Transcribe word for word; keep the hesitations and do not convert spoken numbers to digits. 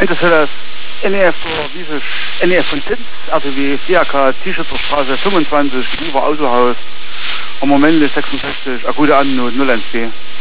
das N E F wie N E F von Zins, also wie D R K T-Shirt-Straße fünfundzwanzig, über Autohaus. Am Moment ist sechsundsechzig, eine gute Anno, null eins B.